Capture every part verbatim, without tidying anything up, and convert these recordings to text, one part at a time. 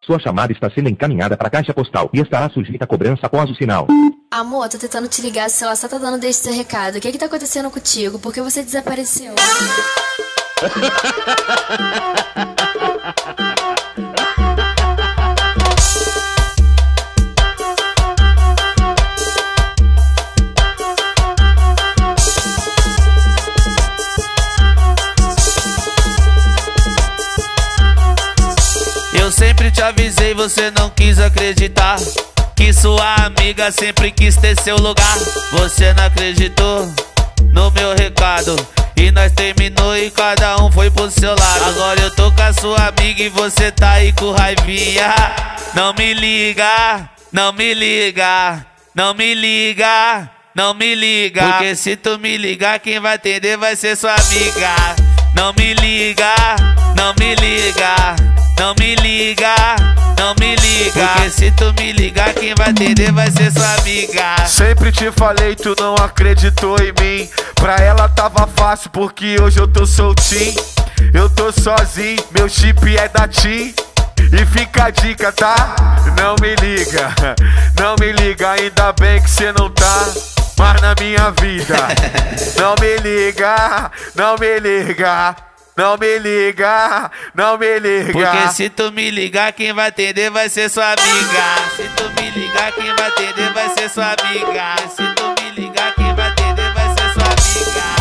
Sua chamada está sendo encaminhada para a caixa postal e estará sujeita a cobrança após o sinal. Amor, tô tentando te ligar, se ela só tá dando desse seu recado. O que que tá acontecendo contigo? Por que você desapareceu? Eu sempre te avisei, você não quis acreditar, que sua amiga sempre quis ter seu lugar. Você não acreditou no meu recado e nós terminou e cada um foi pro seu lado. Agora eu tô com a sua amiga e você tá aí com raivinha. Não me liga, não me liga, não me liga, não me liga, porque se tu me ligar quem vai atender vai ser sua amiga. Não me liga, não me liga, não me liga, não me liga, porque se tu me ligar quem vai atender vai ser sua amiga. Sempre te falei, tu não acreditou em mim. Pra ela tava fácil porque hoje eu tô soltinho. Eu tô sozinho, meu chip é da TIM. E fica a dica, tá? Não me liga, não me liga, ainda bem que cê não tá mais na minha vida. Não me liga, não me liga, não me liga, não me liga, porque se tu me ligar quem vai atender vai ser sua amiga. Se tu me ligar quem vai atender vai ser sua amiga. Se tu me ligar quem vai atender vai ser sua amiga.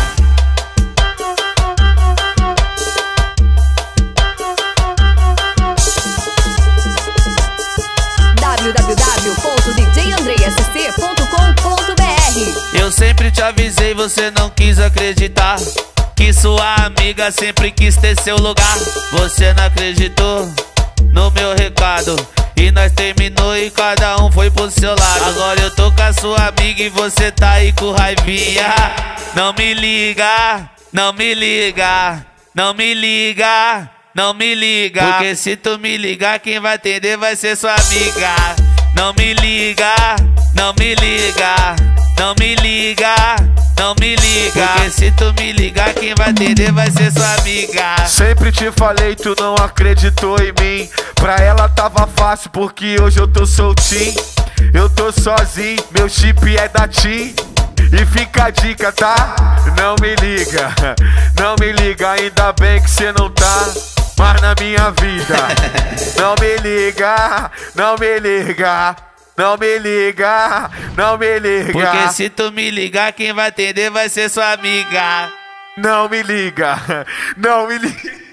w w w ponto d j andrei s c ponto com ponto b r. Eu sempre te avisei, você não quis acreditar, que sua amiga sempre quis ter seu lugar. Você não acreditou no meu recado e nós terminou e cada um foi pro seu lado. Agora eu tô com a sua amiga e você tá aí com raivinha. Não me liga, não me liga, não me liga, não me liga, porque se tu me ligar quem vai atender vai ser sua amiga. Não me liga, não me liga, não me liga, não me liga, porque se tu me ligar quem vai atender vai ser sua amiga. Sempre te falei, tu não acreditou em mim. Pra ela tava fácil porque hoje eu tô soltinho. Eu tô sozinho, meu chip é da TIM. E fica a dica, tá? Não me liga, não me liga, ainda bem que cê não tá mais na minha vida. Não me liga, não me liga, não me liga, não me liga, porque se tu me ligar quem vai atender vai ser sua amiga. Não me liga, não me liga.